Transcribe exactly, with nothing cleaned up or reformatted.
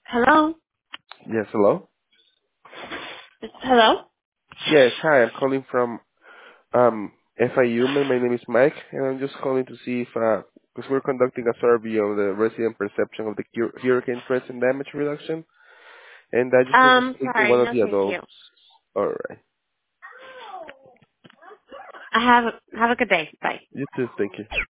Hello? Yes, hello? Hello? Yes, hi, I'm calling from um F I U. My my name is Mike, and I'm just calling to see if, because we're conducting a survey on the resident perception of the hur- hurricane threats and damage reduction, and I just need to Um, speak to sorry, one of no the thank you. adults. All right. I have have a good day. Bye. You too, thank you.